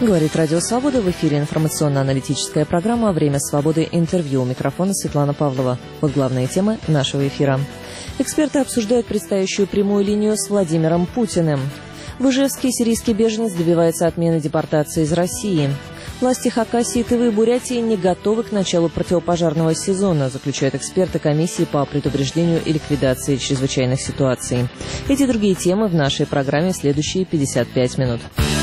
Говорит Радио Свобода. В эфире информационно-аналитическая программа «Время свободы. Интервью». У микрофона Светлана Павлова. Вот главные темы нашего эфира. Эксперты обсуждают предстоящую прямую линию с Владимиром Путиным. В Ижевске сирийский беженец добивается отмены депортации из России. Власти Хакасии, Тывы и Бурятии не готовы к началу противопожарного сезона, заключают эксперты комиссии по предупреждению и ликвидации чрезвычайных ситуаций. Эти и другие темы в нашей программе в следующие 55 минут.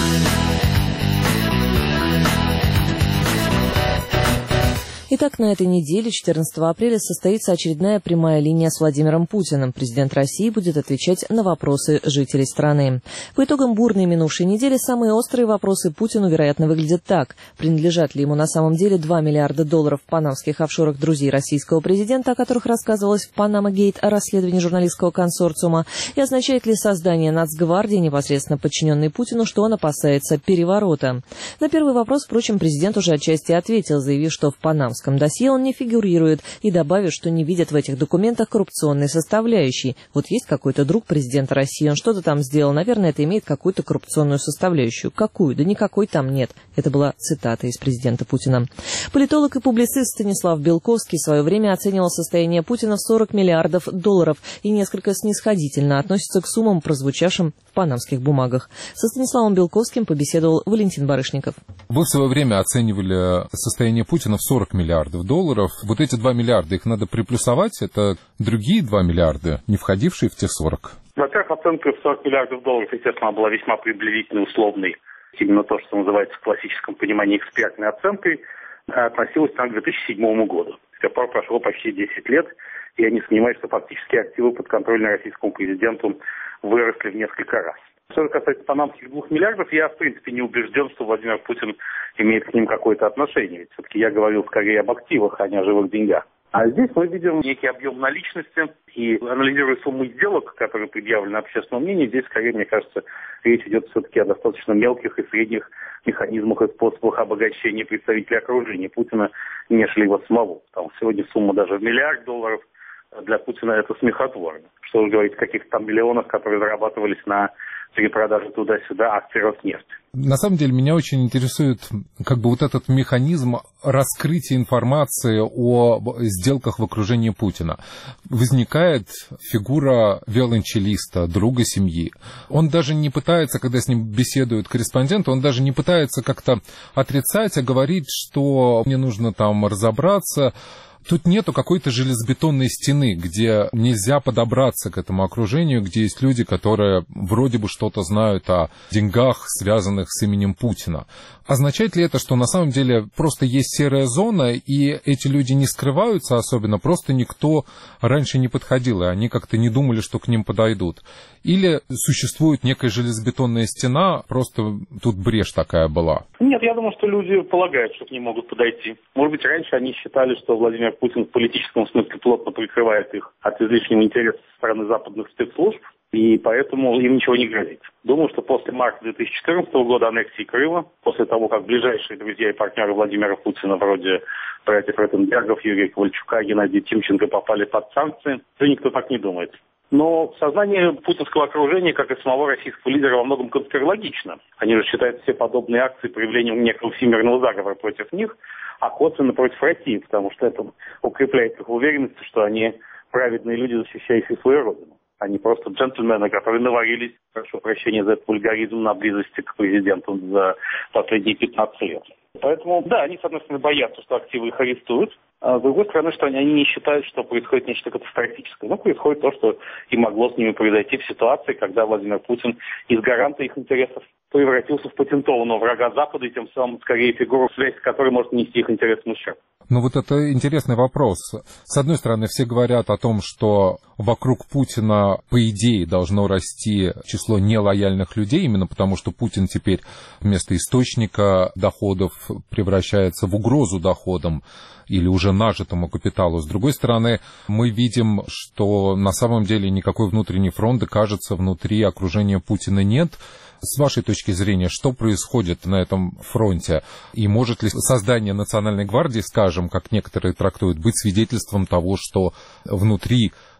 Итак, на этой неделе, 14 апреля, состоится очередная прямая линия с Владимиром Путиным. Президент России будет отвечать на вопросы жителей страны. По итогам бурной минувшей недели самые острые вопросы Путину, вероятно, выглядят так. Принадлежат ли ему на самом деле $2 миллиарда в панамских офшорах друзей российского президента, о которых рассказывалось в «Панама-гейт» о расследовании журналистского консорциума, и означает ли создание Нацгвардии, непосредственно подчиненной Путину, что он опасается переворота? На первый вопрос, впрочем, президент уже отчасти ответил, заявив, что в панамском досье он не фигурирует, и добавив, что не видят в этих документах коррупционной составляющей. Вот есть какой-то друг президента России, он что-то там сделал, наверное, это имеет какую-то коррупционную составляющую. Какую? Да никакой там нет. Это была цитата из президента Путина. Политолог и публицист Станислав Белковский в свое время оценивал состояние Путина в $40 миллиардов и несколько снисходительно относится к суммам, прозвучавшим в панамских бумагах. Со Станиславом Белковским побеседовал Валентин Барышников. Вы в свое время оценивали состояние Путина в $40 миллиардов. Вот эти 2 миллиарда, их надо приплюсовать, это другие 2 миллиарда, не входившие в те 40. Во-первых, оценка в $40 миллиардов, естественно, была весьма приблизительной, условной. Именно то, что называется в классическом понимании экспертной оценкой, относилась к 2007 году. С тех пор прошло почти 10 лет, и я не сомневаюсь, что фактически активы подконтрольные российскому президенту выросли в несколько раз. Что же касается панамских 2 миллиардов, я, в принципе, не убежден, что Владимир Путин имеет к ним какое-то отношение. Ведь все-таки я говорил скорее об активах, а не о живых деньгах. А здесь мы видим некий объем наличности, и анализируя суммы сделок, которые предъявлены общественному мнению, здесь, скорее, мне кажется, речь идет все-таки о достаточно мелких и средних механизмах и способах обогащения представителей окружения Путина, нежели его самого. Там сегодня сумма даже в $1 миллиард, для Путина это смехотворно. Что же говорить о каких-то там миллионах, которые зарабатывались на перепродаже туда-сюда акций Роснефти. На самом деле меня очень интересует вот этот механизм раскрытия информации о сделках в окружении Путина. Возникает фигура виолончелиста, друга семьи. Он даже не пытается, когда с ним беседует корреспондент, он даже не пытается как-то отрицать, а говорить, что мне нужно там разобраться. Тут нету какой-то железобетонной стены, где нельзя подобраться к этому окружению, где есть люди, которые вроде бы что-то знают о деньгах, связанных с именем Путина. Означает ли это, что на самом деле просто есть серая зона, и эти люди не скрываются особенно, просто никто раньше не подходил, и они как-то не думали, что к ним подойдут? Или существует некая железобетонная стена, просто тут брешь такая была? Нет, я думаю, что люди полагают, что к ним могут подойти. Может быть, раньше они считали, что Владимир Путин в политическом смысле плотно прикрывает их от излишнего интереса со стороны западных спецслужб, и поэтому им ничего не грозит. Думаю, что после марта 2014 года аннексии Крыма, после того, как ближайшие друзья и партнеры Владимира Путина, вроде братьев Ротенбергов, Юрия Ковальчука, Геннадия Тимченко, попали под санкции, то никто так не думает. Но сознание путинского окружения, как и самого российского лидера, во многом конспирологично. Они же считают все подобные акции проявлением некого всемирного заговора против них, а косвенно против России, потому что это укрепляет их уверенность, что они праведные люди, защищающие свою родину. Они просто джентльмены, которые наварились, прошу прощения за этот вульгаризм, на близости к президенту за последние 15 лет. Поэтому, да, они, с одной стороны, боятся, что активы их арестуют, а с другой стороны, что они не считают, что происходит нечто катастрофическое. Но происходит то, что и могло с ними произойти в ситуации, когда Владимир Путин из гаранта их интересов превратился в патентованного врага Запада и тем самым, скорее, фигуру, связь с которой может нести их интересам ущерб. Ну вот это интересный вопрос. С одной стороны, все говорят о том, что вокруг Путина, по идее, должно расти число нелояльных людей, именно потому что Путин теперь вместо источника доходов превращается в угрозу доходам или уже нажитому капиталу. С другой стороны, мы видим, что на самом деле никакой внутренней фронты, кажется, внутри окружения Путина нет. С вашей точки зрения, что происходит на этом фронте? И может ли создание Национальной гвардии, скажем, как некоторые трактуют, быть свидетельством того, что внутри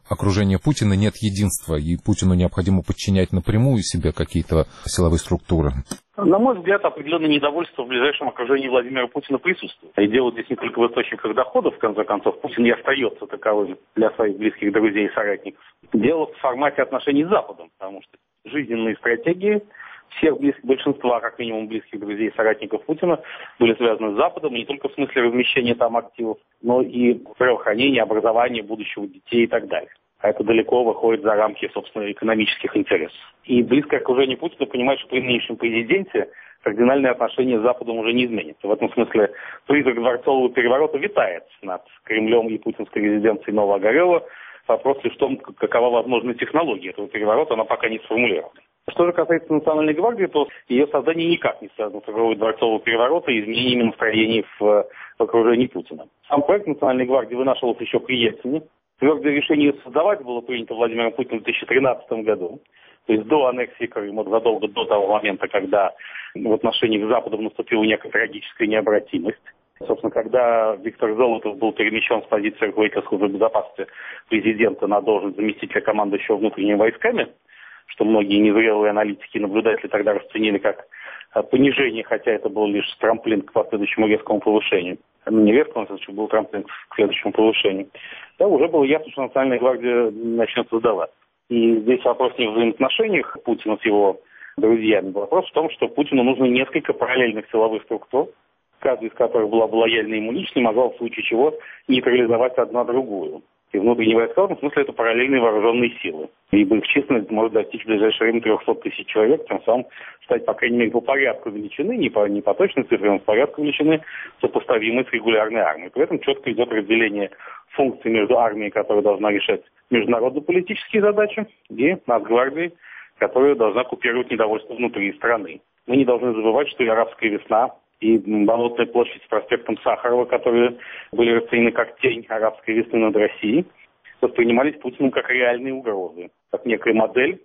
окружения Путина нет единства, и Путину необходимо подчинять напрямую себе какие-то силовые структуры? На мой взгляд, определенное недовольство в ближайшем окружении Владимира Путина присутствует. И дело здесь не только в источниках доходов, в конце концов, Путин не остается таковым для своих близких друзей и соратников. Дело в формате отношений с Западом, потому что жизненные стратегии всех большинства, как минимум, близких друзей и соратников Путина были связаны с Западом, не только в смысле размещения там активов, но и здравоохранения, образования будущего детей и так далее. А это далеко выходит за рамки, собственно, экономических интересов. И близкое окружение Путина понимает, что при нынешнем президенте кардинальные отношения с Западом уже не изменятся. В этом смысле призрак дворцового переворота витает над Кремлем и путинской резиденцией Новоогарёва. Вопрос лишь в том, какова возможная технология этого переворота, она пока не сформулирована. Что же касается Национальной гвардии, то ее создание никак не связано с угрозой дворцового переворота и изменениями настроений в окружении Путина. Сам проект Национальной гвардии вынашивался еще при Ельцине. Твердое решение ее создавать было принято Владимиром Путиным в 2013 году. То есть до аннексии Крыма, задолго до того момента, когда в отношениях с Западом наступила некая трагическая необратимость. Собственно, когда Виктор Золотов был перемещен с позиции руководителя службы безопасности президента на должность заместителя командующего внутренними войсками, что многие незрелые аналитики и наблюдатели тогда расценили как понижение, хотя это был лишь трамплин к последующему резкому повышению. Не резкому, а был трамплин к следующему повышению. Да, уже было ясно, что Национальная гвардия начнет создаваться. И здесь вопрос не в взаимоотношениях Путина с его друзьями. Вопрос в том, что Путину нужно несколько параллельных силовых структур, каждая из которых была бы лояльна ему лично, могла в случае чего нейтрализовать одна другую. И внутренние войска, в смысле, это параллельные вооруженные силы. Ибо их численность может достичь в ближайшее время 300 тысяч человек, тем самым стать, по крайней мере, по порядку величины, не по точной цифре, но по порядку величины, сопоставимой с регулярной армией. При этом четко идет разделение функций между армией, которая должна решать международно-политические задачи, и Нацгвардией, которая должна купировать недовольство внутри страны. Мы не должны забывать, что и арабская весна, и Болотная площадь с проспектом Сахарова, которые были расценены как тень арабской весны над Россией, воспринимались Путиным как реальные угрозы, как некая модель,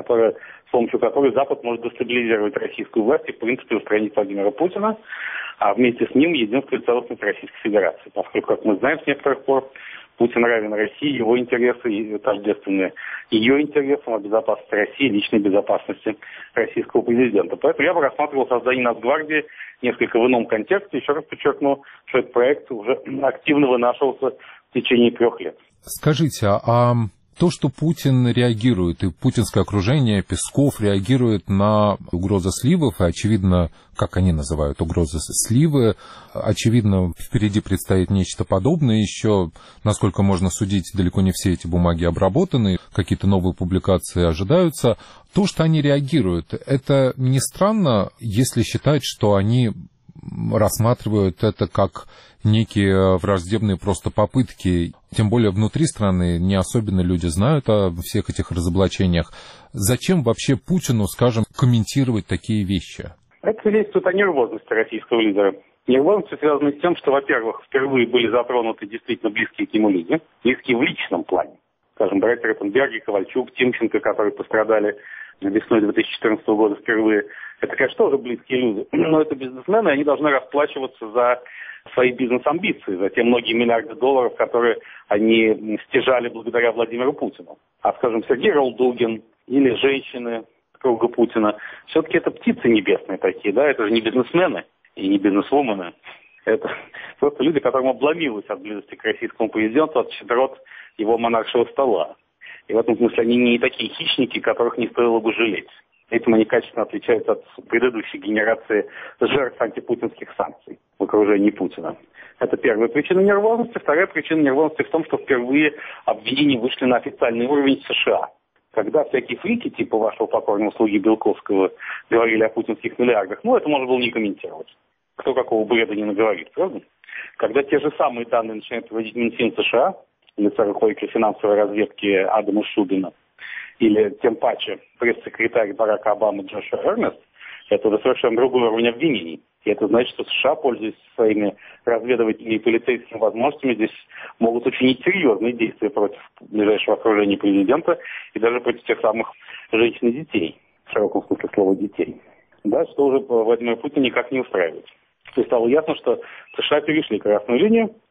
с помощью которой Запад может дестабилизировать российскую власть и, в принципе, устранить Владимира Путина, а вместе с ним единство и целостность Российской Федерации. Поскольку, как мы знаем с некоторых пор, Путин равен России, его интересы тождественны ее интересам, о безопасности России, личной безопасности российского президента. Поэтому я бы рассматривал создание Нацгвардии несколько в ином контексте. Еще раз подчеркну, что этот проект уже активно вынашивался в течение 3 лет. Скажите, а то, что Путин реагирует, и путинское окружение, Песков реагирует на угрозы сливов, и, очевидно, как они называют угрозы сливы, очевидно, впереди предстоит нечто подобное еще, насколько можно судить, далеко не все эти бумаги обработаны, какие-то новые публикации ожидаются. То, что они реагируют, это не странно, если считать, что они рассматривают это как некие враждебные просто попытки, тем более внутри страны не особенно люди знают о всех этих разоблачениях. Зачем вообще Путину, скажем, комментировать такие вещи? Это свидетельствует о нервозности российского лидера. Нервозность связана с тем, что, во-первых, впервые были затронуты действительно близкие к нему люди, близкие в личном плане. Скажем, братья Ротенберги, Ковальчук, Тимченко, которые пострадали весной 2014 года впервые. Это, конечно, тоже близкие люди, но это бизнесмены, они должны расплачиваться за свои бизнес-амбиции, за те многие миллиарды долларов, которые они стяжали благодаря Владимиру Путину. А, скажем, Сергей Ролдугин или женщины круга Путина, все-таки это птицы небесные такие, да, это же не бизнесмены и не бизнесвумены. Это просто люди, которым обломилось от близости к российскому президенту, от щедрот его монаршего стола. И в этом смысле они не такие хищники, которых не стоило бы жалеть. Этим они качественно отличаются от предыдущей генерации жертв антипутинских санкций в окружении Путина. Это первая причина нервозности. Вторая причина нервозности в том, что впервые обвинения вышли на официальный уровень США. Когда всякие фрики, типа вашего покорного слуги Белковского, говорили о путинских миллиардах, это можно было не комментировать. Кто какого бреда не наговорит, правда? Когда те же самые данные начинают вводить Минфин США, лица руководителя финансовой разведки Адама Шубина, или тем паче пресс-секретарь Барака Обамы Джошуа Эрнест, это уже совершенно другой уровень обвинений. И это значит, что США, пользуясь своими разведывательными и полицейскими возможностями, здесь могут учинить серьезные действия против ближайшего окружения президента и даже против тех самых женщин и детей, в широком смысле слова детей. Да, что уже Владимир Путин никак не устраивает. То есть стало ясно, что США перешли красную линию,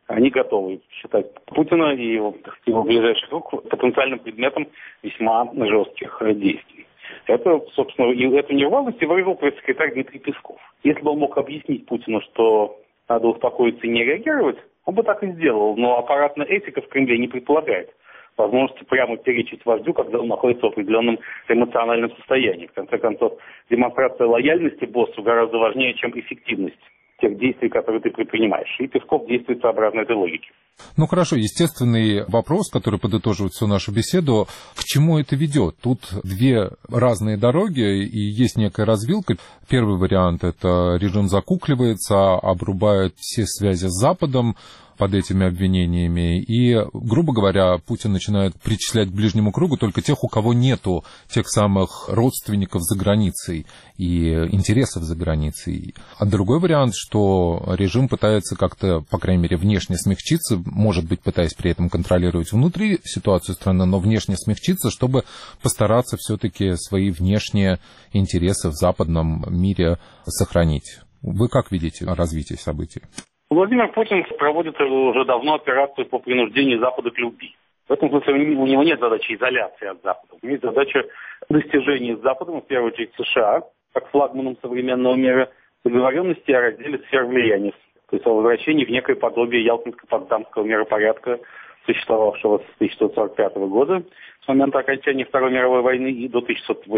они готовы считать Путина и его ближайший круг потенциальным предметом весьма жестких действий. Это, собственно, и эту нервозность и выразил пресс-секретарь Дмитрий Песков. Если бы он мог объяснить Путину, что надо успокоиться и не реагировать, он бы так и сделал. Но аппаратная этика в Кремле не предполагает возможности прямо перечить вождю, когда он находится в определенном эмоциональном состоянии. В конце концов, демонстрация лояльности боссу гораздо важнее, чем эффективность тех действий, которые ты предпринимаешь. И Песков действует сообразно этой логике. Ну хорошо, естественный вопрос, который подытоживает всю нашу беседу, к чему это ведет? Тут две разные дороги и есть некая развилка. Первый вариант – это режим закукливается, обрубает все связи с Западом под этими обвинениями. И, грубо говоря, Путин начинает причислять к ближнему кругу только тех, у кого нету тех самых родственников за границей и интересов за границей. А другой вариант, что режим пытается как-то, по крайней мере, внешне смягчиться, может быть, пытаясь при этом контролировать внутри ситуацию страны, но внешне смягчиться, чтобы постараться все-таки свои внешние интересы в западном мире сохранить. Вы как видите развитие событий? Владимир Путин проводит уже давно операцию по принуждению Запада к любви. В этом смысле у него нет задачи изоляции от Запада. У него есть задача достижения с Западом, в первую очередь США, как флагманом современного мира, договоренности о разделе сфер влияния, то есть о возвращении в некое подобие Ялтинско-Потсдамского миропорядка, существовавшего с 1945 года, с момента окончания Второй мировой войны, и до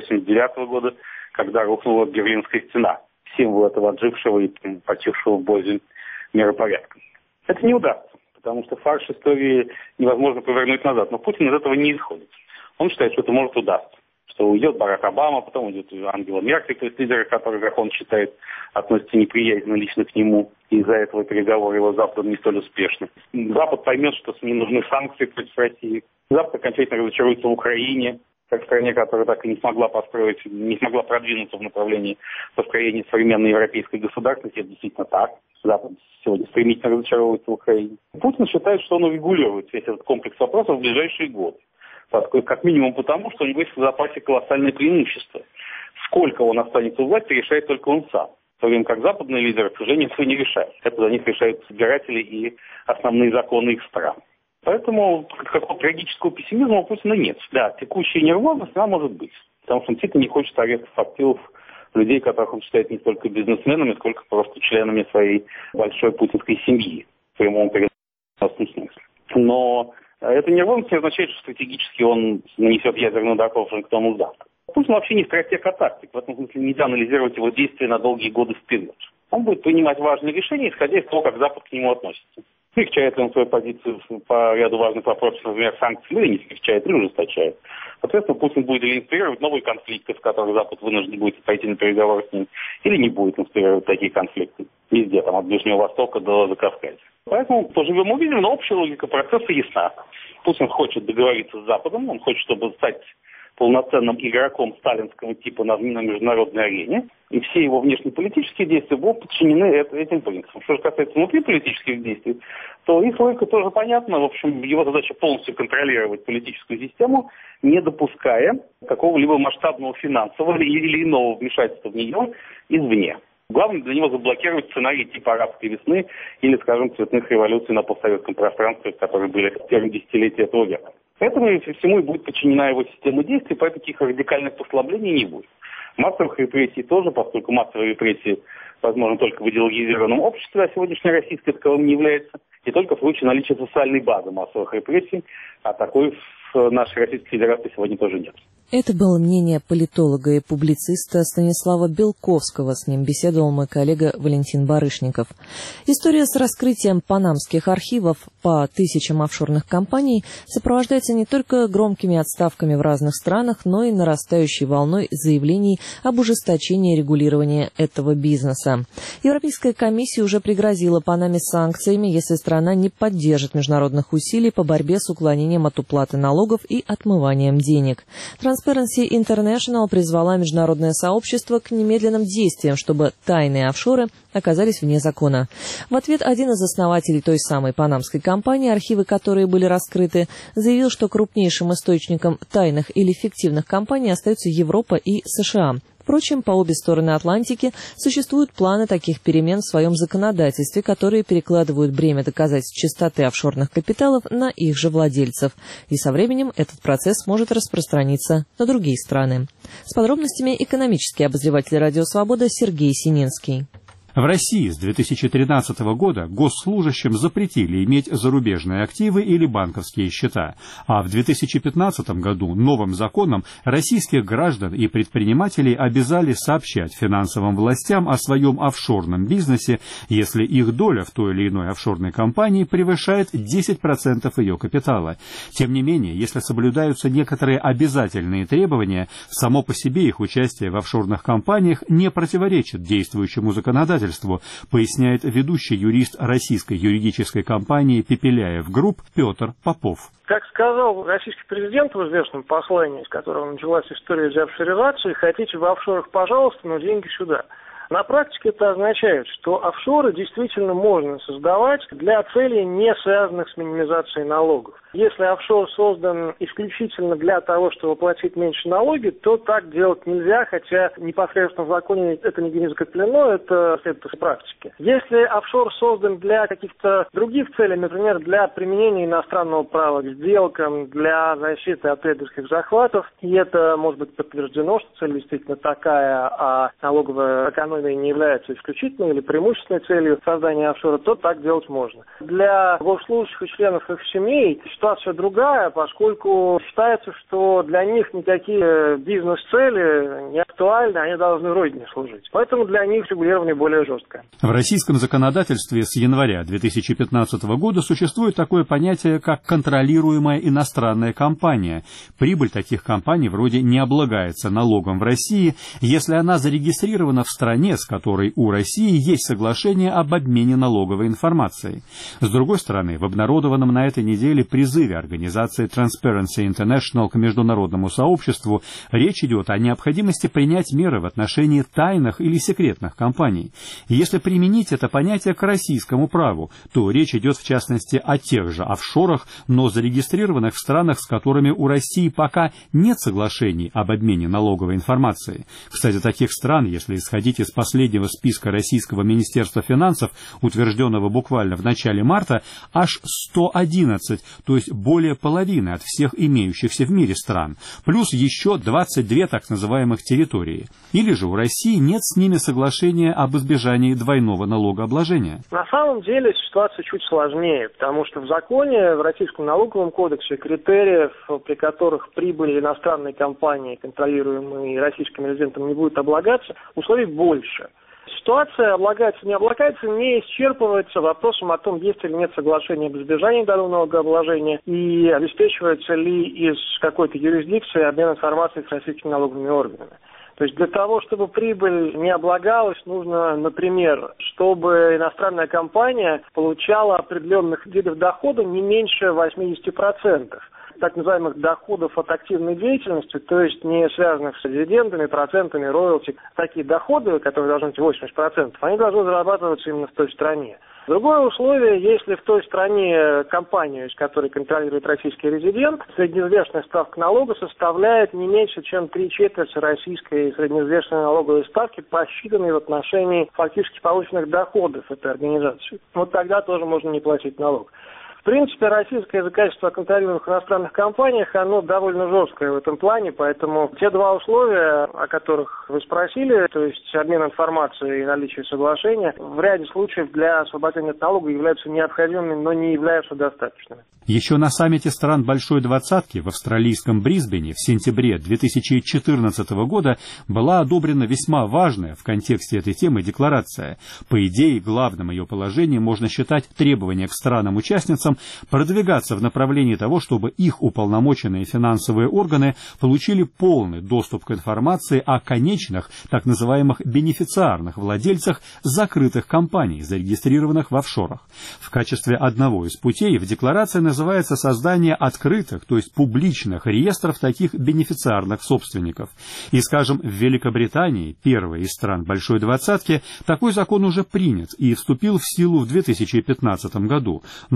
1989 года, когда рухнула Берлинская стена, символ этого отжившего и почившего в бозе миропорядка. Это не удастся, потому что фарш истории невозможно повернуть назад. Но Путин из этого не исходит. Он считает, что это может удастся. Что уйдет Барак Обама, потом уйдет Ангела Меркель, то есть лидеры, которые, как он считает, относятся неприязненно лично к нему. И из-за этого переговоры его с Западом не столь успешны. Запад поймет, что СМИ нужны санкции против России. Запад окончательно разочаруется в Украине, как стране, которая так и не смогла продвинуться в направлении построения современной европейской государственности. Это действительно так. Запад сегодня стремительно разочаровывается в Украине. Путин считает, что он урегулирует весь этот комплекс вопросов в ближайшие годы. Как минимум потому, что у него есть в запасе колоссальное преимущество. Сколько он останется у власти, решает только он сам. В то время как западные лидеры, к сожалению, этого не решают. Это за них решают избиратели и основные законы их стран. Поэтому какого трагического пессимизма у Путина нет. Да, текущая нервозность, она может быть. Потому что он действительно не хочет арестов активов людей, которых он считает не столько бизнесменами, сколько просто членами своей большой путинской семьи, в прямом переносном смысле. Но эта нервозность не означает, что стратегически он нанесет ядерный удар по Вашингтону завтра. Путин вообще не стратег, а тактик. В этом смысле нельзя анализировать его действия на долгие годы вперед. Он будет принимать важные решения, исходя из того, как Запад к нему относится. Смягчает ли он свою позицию по ряду важных вопросов, например, санкций, или не смягчает, или ужесточает. Соответственно, Путин будет или инспирировать новые конфликты, в которых Запад вынужден будет пойти на переговоры с ним, или не будет инспирировать такие конфликты. Везде, там, от Ближнего Востока до Закавказья. Поэтому поживем увидим, но общая логика процесса ясна. Путин хочет договориться с Западом, он хочет, чтобы стать полноценным игроком сталинского типа на международной арене, и все его внешнеполитические действия будут подчинены этим принципам. Что же касается внутриполитических действий, то их логика тоже понятна. В общем, его задача полностью контролировать политическую систему, не допуская какого-либо масштабного финансового или иного вмешательства в нее извне. Главное для него заблокировать сценарий типа арабской весны или, скажем, цветных революций на постсоветском пространстве, которые были в первом десятилетии этого века. Этому и всему и будет подчинена его система действий, поэтому таких радикальных послаблений не будет. Массовых репрессий тоже, поскольку массовые репрессии возможны только в идеологизированном обществе, а сегодняшняя российская таковым не является, и только в случае наличия социальной базы массовых репрессий, а такой в нашей Российской Федерации сегодня тоже нет. Это было мнение политолога и публициста Станислава Белковского. С ним беседовал мой коллега Валентин Барышников. История с раскрытием панамских архивов по тысячам офшорных компаний сопровождается не только громкими отставками в разных странах, но и нарастающей волной заявлений об ужесточении регулирования этого бизнеса. Европейская комиссия уже пригрозила Панаме санкциями, если страна не поддержит международных усилий по борьбе с уклонением от уплаты налогов и отмыванием денег. Transparency International призвала международное сообщество к немедленным действиям, чтобы тайные офшоры оказались вне закона. В ответ один из основателей той самой панамской компании, архивы которой были раскрыты, заявил, что крупнейшим источником тайных или фиктивных компаний остаются Европа и США. Впрочем, по обе стороны Атлантики существуют планы таких перемен в своем законодательстве, которые перекладывают бремя доказательств чистоты офшорных капиталов на их же владельцев. И со временем этот процесс может распространиться на другие страны. С подробностями экономический обозреватель «Радио Свобода» Сергей Сининский. В России с 2013 года госслужащим запретили иметь зарубежные активы или банковские счета, а в 2015 году новым законом российских граждан и предпринимателей обязали сообщать финансовым властям о своем офшорном бизнесе, если их доля в той или иной офшорной компании превышает 10% ее капитала. Тем не менее, если соблюдаются некоторые обязательные требования, само по себе их участие в офшорных компаниях не противоречит действующему законодательству, поясняет ведущий юрист российской юридической компании «Пепеляев Групп» Петр Попов. Как сказал российский президент в известном послании, с которого началась история деофшоризации: хотите в офшорах, пожалуйста, но деньги сюда. На практике это означает, что офшоры действительно можно создавать для целей, не связанных с минимизацией налогов. Если офшор создан исключительно для того, чтобы платить меньше налоги, то так делать нельзя, хотя непосредственно в законе это нигде не закреплено, это следует из практики. Если офшор создан для каких-то других целей, например, для применения иностранного права к сделкам, для защиты от трейдерских захватов, и это может быть подтверждено, что цель действительно такая, а налоговая экономия не является исключительной или преимущественной целью создания офшора, то так делать можно. Для госслужащих и членов их семей ситуация другая, поскольку считается, что для них никакие бизнес-цели не актуальны, они должны родине служить. Поэтому для них регулирование более жесткое. В российском законодательстве с января 2015 года существует такое понятие, как контролируемая иностранная компания. Прибыль таких компаний вроде не облагается налогом в России, если она зарегистрирована в стране, с которой у России есть соглашение об обмене налоговой информацией. С другой стороны, в обнародованном на этой неделе призыве организации Transparency International к международному сообществу речь идет о необходимости принять меры в отношении тайных или секретных компаний. И если применить это понятие к российскому праву, то речь идет в частности о тех же офшорах, но зарегистрированных в странах, с которыми у России пока нет соглашений об обмене налоговой информацией. Кстати, таких стран, если исходить из последнего списка Российского Министерства финансов, утвержденного буквально в начале марта, аж 111, то есть более половины от всех имеющихся в мире стран, плюс еще 22 так называемых территории. Или же у России нет с ними соглашения об избежании двойного налогообложения? На самом деле ситуация чуть сложнее, потому что в законе, в Российском налоговом кодексе, критериев, при которых прибыль иностранной компании, контролируемой российским резидентом, не будет облагаться, условий больше. Ситуация облагается, не исчерпывается вопросом о том, есть или нет соглашения об избежании двойного налогообложения и обеспечивается ли из какой-то юрисдикции обмен информацией с российскими налоговыми органами. То есть для того, чтобы прибыль не облагалась, нужно, например, чтобы иностранная компания получала определенных видов дохода не меньше 80%. Так называемых доходов от активной деятельности, то есть не связанных с дивидендами, процентами, роялти. Такие доходы, которые должны быть 80%, они должны зарабатываться именно в той стране. Другое условие, если в той стране компанию, из которой контролирует российский резидент, среднеизвестная ставка налога составляет не меньше, чем 3/4 российской среднеизвестной налоговой ставки, посчитанной в отношении фактически полученных доходов этой организации. Вот тогда тоже можно не платить налог. В принципе, российское законодательство о контролируемых иностранных компаниях, оно довольно жесткое в этом плане, поэтому те два условия, о которых вы спросили, то есть обмен информацией и наличие соглашения, в ряде случаев для освобождения от налога являются необходимыми, но не являются достаточными. Еще на саммите стран Большой Двадцатки в австралийском Брисбене в сентябре 2014 года была одобрена весьма важная в контексте этой темы декларация. По идее, главным ее положением можно считать требование к странам-участницам продвигаться в направлении того, чтобы их уполномоченные финансовые органы получили полный доступ к информации о конечных, так называемых бенефициарных владельцах закрытых компаний, зарегистрированных в офшорах. В качестве одного из путей в декларации называется создание открытых, то есть публичных реестров таких бенефициарных собственников. И, скажем, в Великобритании, первой из стран Большой Двадцатки, такой закон уже принят и вступил в силу в 2015 году. Но получается,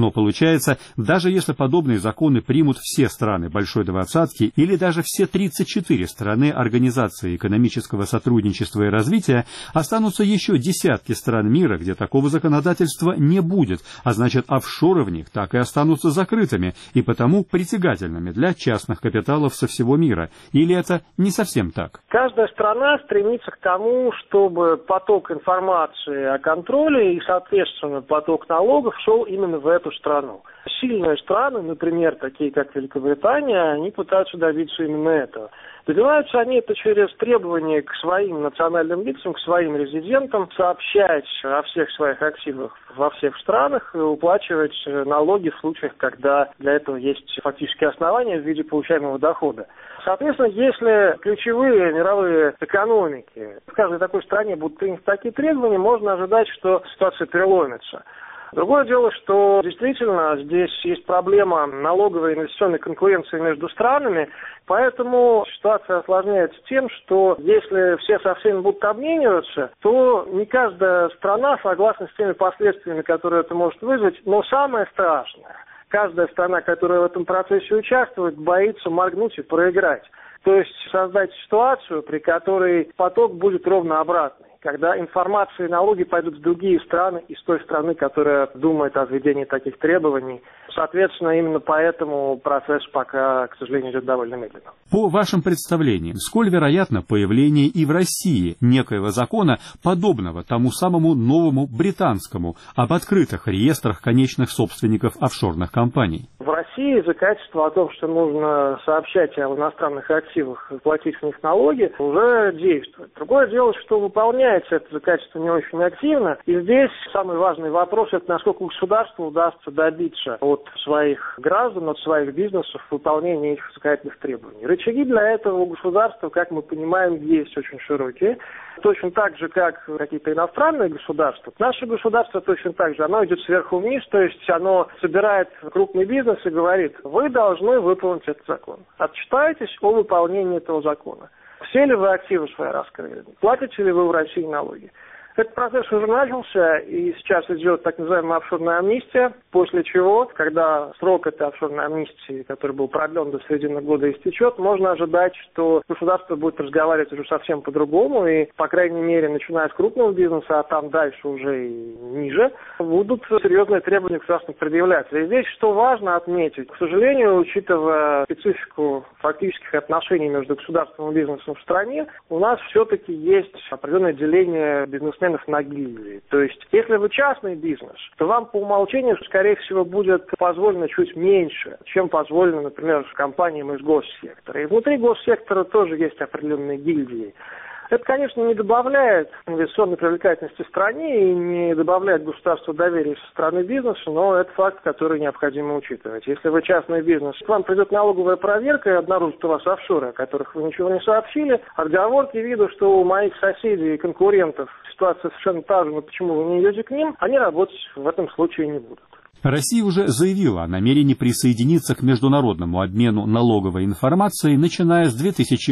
Получается, даже если подобные законы примут все страны Большой Двадцатки или даже все 34 страны Организации экономического сотрудничества и развития, останутся еще десятки стран мира, где такого законодательства не будет, а значит, офшоры в них так и останутся закрытыми и потому притягательными для частных капиталов со всего мира. Или это не совсем так? Каждая страна стремится к тому, чтобы поток информации о контроле и, соответственно, поток налогов шел именно в эту страну. Сильные страны, например, такие как Великобритания, они пытаются добиться именно этого. Добиваются они это через требования к своим национальным лицам, к своим резидентам, сообщать о всех своих активах во всех странах и уплачивать налоги в случаях, когда для этого есть фактические основания в виде получаемого дохода. Соответственно, если ключевые мировые экономики в каждой такой стране будут приняты такие требования, можно ожидать, что ситуация переломится. Другое дело, что действительно здесь есть проблема налоговой и инвестиционной конкуренции между странами, поэтому ситуация осложняется тем, что если все со всеми будут обмениваться, то не каждая страна согласна с теми последствиями, которые это может вызвать, но самое страшное, каждая страна, которая в этом процессе участвует, боится моргнуть и проиграть. То есть создать ситуацию, при которой поток будет ровно обратный, когда информация и налоги пойдут в другие страны из той страны, которая думает о введении таких требований. Соответственно, именно поэтому процесс пока, к сожалению, идет довольно медленно. По вашим представлениям, сколь вероятно появление и в России некоего закона, подобного тому самому новому британскому, об открытых реестрах конечных собственников офшорных компаний? В России законодательство о том, что нужно сообщать о иностранных активах и платить с них налоги, уже действует. Другое дело, что выполняется это законодательство не очень активно. И здесь самый важный вопрос – это насколько государству удастся добиться от своих граждан, от своих бизнесов выполнения этих законодательных требований. Рычаги для этого у государства, как мы понимаем, есть очень широкие. Точно так же, как какие-то иностранные государства. Наше государство точно так же, оно идет сверху вниз, то есть оно собирает крупный бизнес и говорит: вы должны выполнить этот закон. Отчитайтесь о выполнении этого закона. Все ли вы активы свои раскрыли? Платите ли вы в России налоги? Этот процесс уже начался, и сейчас идет так называемая офшорная амнистия, после чего, когда срок этой офшорной амнистии, который был продлен до середины года, истечет, можно ожидать, что государство будет разговаривать уже совсем по-другому, и, по крайней мере, начиная с крупного бизнеса, а там дальше уже и ниже, будут серьезные требования государству предъявляться. И здесь, что важно отметить, к сожалению, учитывая специфику фактических отношений между государством и бизнесом в стране, у нас все-таки есть определенное деление бизнесменов на гильдии. То есть, если вы частный бизнес, то вам по умолчанию, скорее всего, будет позволено чуть меньше, чем позволено, например, компаниям из госсектора. И внутри госсектора тоже есть определенные гильдии. Это, конечно, не добавляет инвестиционной привлекательности стране и не добавляет государству доверия со стороны бизнеса, но это факт, который необходимо учитывать. Если вы частный бизнес, к вам придет налоговая проверка и обнаружит у вас офшоры, о которых вы ничего не сообщили, отговорки виду, что у моих соседей и конкурентов ситуация совершенно та же, но почему вы не идете к ним, они работать в этом случае не будут. Россия уже заявила о намерении присоединиться к международному обмену налоговой информацией, начиная с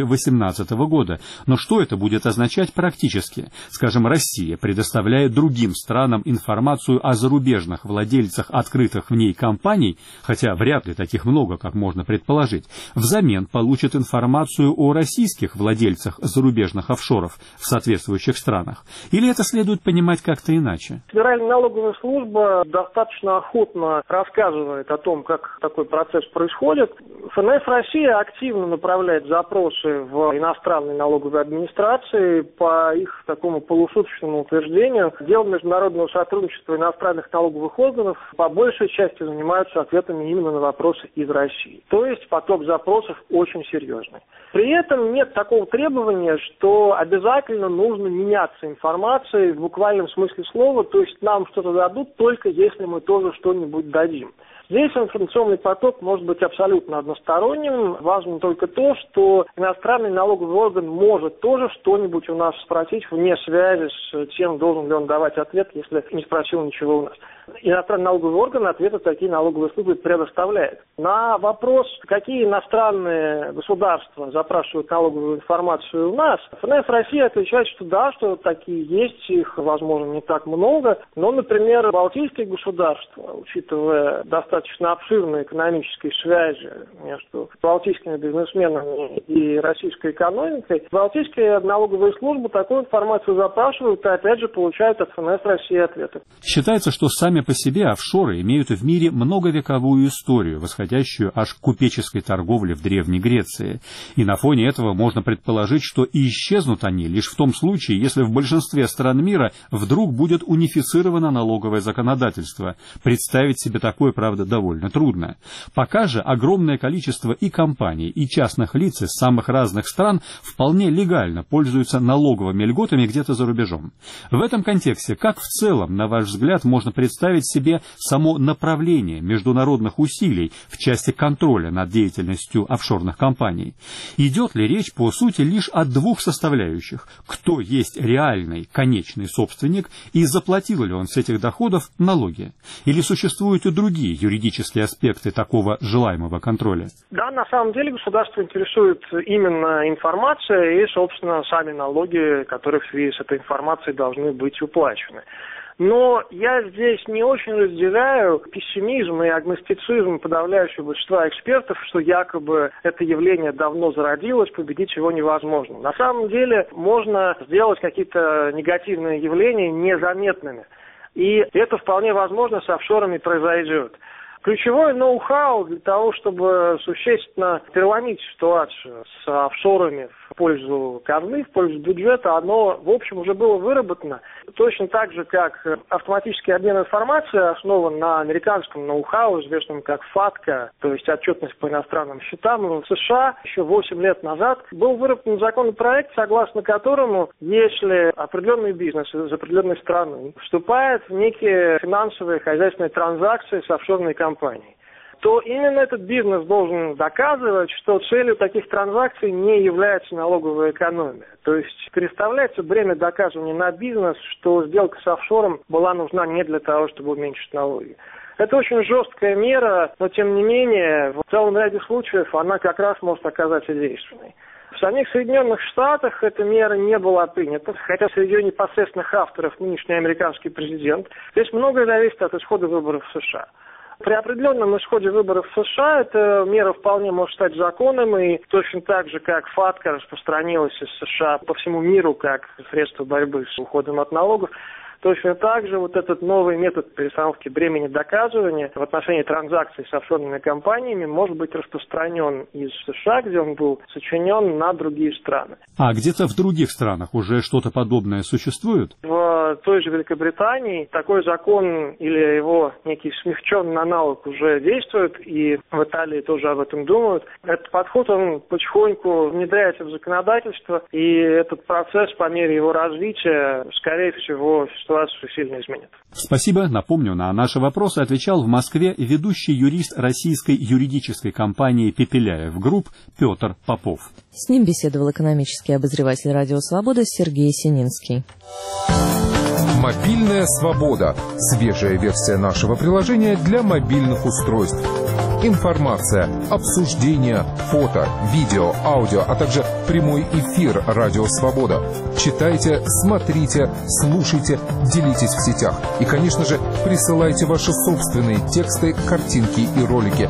2018 года. Но что это будет означать практически? Скажем, Россия предоставляет другим странам информацию о зарубежных владельцах открытых в ней компаний, хотя вряд ли таких много, как можно предположить, взамен получит информацию о российских владельцах зарубежных офшоров в соответствующих странах. Или это следует понимать как-то иначе? Федеральная налоговая служба достаточно охотно рассказывает о том, как такой процесс происходит. ФНС Россия активно направляет запросы в иностранные налоговые администрации по их такому полусуточному утверждению. Дел международного сотрудничества иностранных налоговых органов по большей части занимаются ответами именно на вопросы из России. То есть поток запросов очень серьезный. При этом нет такого требования, что обязательно нужно меняться информацией в буквальном смысле слова, то есть нам что-то дадут только если мы тоже что-нибудь дадим. Здесь информационный поток может быть абсолютно односторонним. Важно только то, что иностранный налоговый орган может тоже что-нибудь у нас спросить вне связи с тем, должен ли он давать ответ, если не спросил ничего у нас. Иностранный налоговый орган ответы такие налоговые службы предоставляет. На вопрос, какие иностранные государства запрашивают налоговую информацию у нас, ФНС Россия отвечает, что да, что такие есть, их, возможно, не так много, но, например, балтийские государства, учитывая достаточно достаточно обширные экономические связи между балтийскими бизнесменами и российской экономикой, балтийские налоговые службы такую информацию запрашивают и опять же получают от ФНС России ответы. Считается, что сами по себе офшоры имеют в мире многовековую историю, восходящую аж к купеческой торговле в Древней Греции. И на фоне этого можно предположить, что и исчезнут они лишь в том случае, если в большинстве стран мира вдруг будет унифицировано налоговое законодательство. Представить себе такое, правда, довольно трудно. Пока же огромное количество и компаний, и частных лиц из самых разных стран вполне легально пользуются налоговыми льготами где-то за рубежом. В этом контексте, как в целом, на ваш взгляд, можно представить себе само направление международных усилий в части контроля над деятельностью офшорных компаний? Идет ли речь, по сути, лишь о двух составляющих? Кто есть реальный, конечный собственник и заплатил ли он с этих доходов налоги? Или существуют и другие юридические аспекты такого желаемого контроля? Да, на самом деле государство интересует именно информация и, собственно, сами налоги, которые в связи с этой информацией должны быть уплачены. Но я здесь не очень разделяю пессимизм и агностицизм подавляющего большинства экспертов, что якобы это явление давно зародилось, победить его невозможно. На самом деле можно сделать какие-то негативные явления незаметными. И это вполне возможно с офшорами произойдет. Ключевое ноу-хау для того, чтобы существенно переломить ситуацию с офшорами в пользу казны, в пользу бюджета, оно, в общем, уже было выработано. Точно так же, как автоматический обмен информацией основан на американском ноу-хау, известном как FATCA, то есть отчетность по иностранным счетам. В США еще 8 лет назад был выработан законопроект, согласно которому, если определенный бизнес из определенной страны вступает в некие финансовые хозяйственные транзакции с офшорной компанией, то именно этот бизнес должен доказывать, что целью таких транзакций не является налоговая экономия. То есть переставляется бремя доказывания на бизнес, что сделка с офшором была нужна не для того, чтобы уменьшить налоги. Это очень жесткая мера, но тем не менее, в целом ряде случаев она как раз может оказаться действенной. В самих Соединенных Штатах эта мера не была принята, хотя среди ее непосредственных авторов нынешний американский президент. Здесь многое зависит от исхода выборов в США. При определенном исходе выборов в США эта мера вполне может стать законом, и точно так же, как FATCA распространилась из США по всему миру как средство борьбы с уходом от налогов, точно так же вот этот новый метод перестановки бремени доказывания в отношении транзакций с офшорными компаниями может быть распространен из США, где он был сочинен, на другие страны. А где-то в других странах уже что-то подобное существует? В той же Великобритании такой закон или его некий смягченный аналог уже действует, и в Италии тоже об этом думают. Этот подход, он потихоньку внедряется в законодательство, и этот процесс по мере его развития, скорее всего, ситуацию сильно изменит. Спасибо. Напомню, на наши вопросы отвечал в Москве ведущий юрист российской юридической компании «Пепеляев Групп» Петр Попов. С ним беседовал экономический обозреватель «Радио Свобода» Сергей Сининский. Мобильная свобода. Свежая версия нашего приложения для мобильных устройств. Информация, обсуждения, фото, видео, аудио, а также прямой эфир «Радио Свобода». Читайте, смотрите, слушайте, делитесь в сетях. И, конечно же, присылайте ваши собственные тексты, картинки и ролики.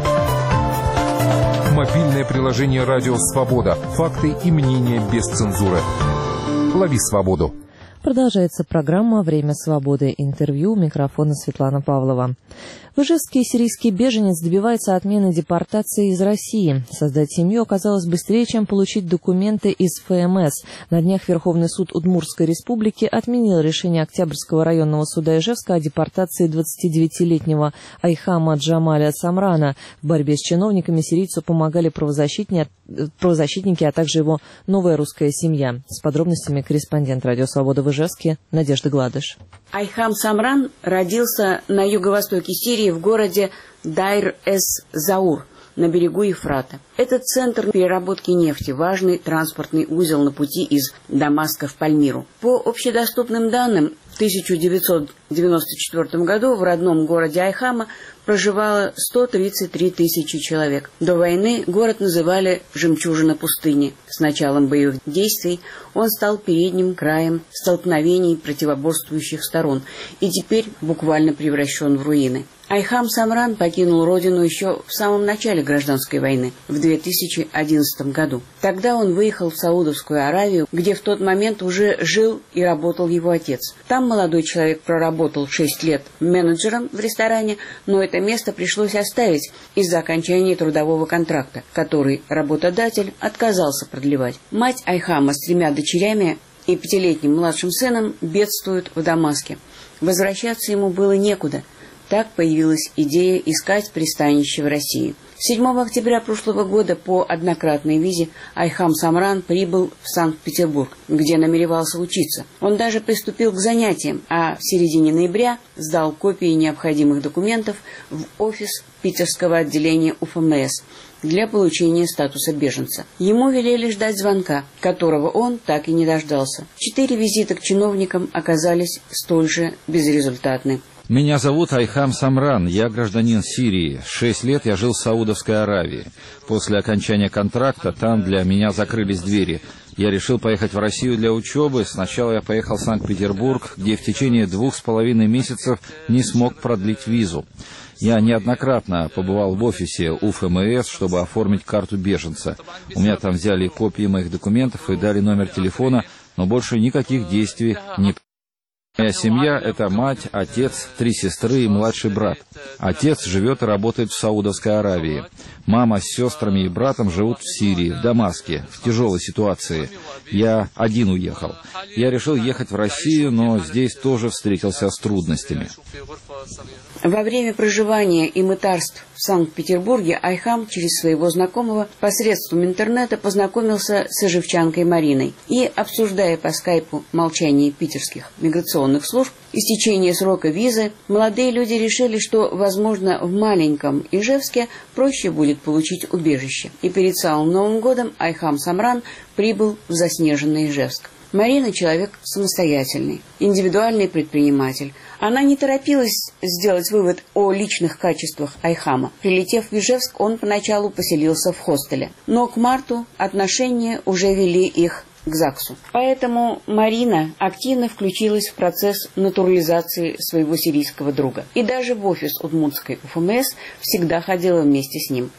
Мобильное приложение «Радио Свобода». Факты и мнения без цензуры. Лови свободу. Продолжается программа «Время свободы». Интервью, у микрофона Светлана Павлова. В Ижевске сирийский беженец добивается отмены депортации из России. Создать семью оказалось быстрее, чем получить документы из ФМС. На днях Верховный суд Удмуртской республики отменил решение Октябрьского районного суда Ижевска о депортации 29-летнего Айхама Джамаля Самрана. В борьбе с чиновниками сирийцу помогали правозащитники, а также его новая русская семья. С подробностями корреспондент «Радио Свобода» в Ижевске Надежда Гладыш. Айхам Самран родился на юго-востоке Сирии в городе Дайр-эс-Заур на берегу Ефрата. Это центр переработки нефти, важный транспортный узел на пути из Дамаска в Пальмиру. По общедоступным данным, в 1994 году в родном городе Айхама проживало 133 тысячи человек. До войны город называли «Жемчужина пустыни». С началом боевых действий он стал передним краем столкновений противоборствующих сторон и теперь буквально превращен в руины. Айхам Самран покинул родину еще в самом начале гражданской войны, в 2011 году. Тогда он выехал в Саудовскую Аравию, где в тот момент уже жил и работал его отец. Там молодой человек проработал 6 лет менеджером в ресторане, но это место пришлось оставить из-за окончания трудового контракта, который работодатель отказался продлевать. Мать Айхама с 3 дочерями и 5-летним младшим сыном бедствует в Дамаске. Возвращаться ему было некуда. Так появилась идея искать пристанище в России. 7 октября прошлого года по однократной визе Айхам Самран прибыл в Санкт-Петербург, где намеревался учиться. Он даже приступил к занятиям, а в середине ноября сдал копии необходимых документов в офис питерского отделения УФМС для получения статуса беженца. Ему велели ждать звонка, которого он так и не дождался. 4 визита к чиновникам оказались столь же безрезультатны. Меня зовут Айхам Самран, я гражданин Сирии. 6 лет я жил в Саудовской Аравии. После окончания контракта там для меня закрылись двери. Я решил поехать в Россию для учебы. Сначала я поехал в Санкт-Петербург, где в течение 2,5 месяцев не смог продлить визу. Я неоднократно побывал в офисе УФМС, чтобы оформить карту беженца. У меня там взяли копии моих документов и дали номер телефона, но больше никаких действий не произошло. Моя семья — это мать, отец, 3 сестры и младший брат. Отец живет и работает в Саудовской Аравии. Мама с сестрами и братом живут в Сирии, в Дамаске, в тяжелой ситуации. Я один уехал. Я решил ехать в Россию, но здесь тоже встретился с трудностями. Во время проживания и мытарств в Санкт-Петербурге Айхам через своего знакомого посредством интернета познакомился с ижевчанкой Мариной. И, обсуждая по скайпу молчание питерских миграционных служб, истечение срока визы, молодые люди решили, что, возможно, в маленьком Ижевске проще будет получить убежище. И перед самым Новым годом Айхам Самран прибыл в заснеженный Ижевск. Марина – человек самостоятельный, индивидуальный предприниматель. Она не торопилась сделать вывод о личных качествах Айхама. Прилетев в Ижевск, он поначалу поселился в хостеле. Но к марту отношения уже вели их к ЗАГСу. Поэтому Марина активно включилась в процесс натурализации своего сирийского друга. И даже в офис Удмуртской УФМС всегда ходила вместе с ним.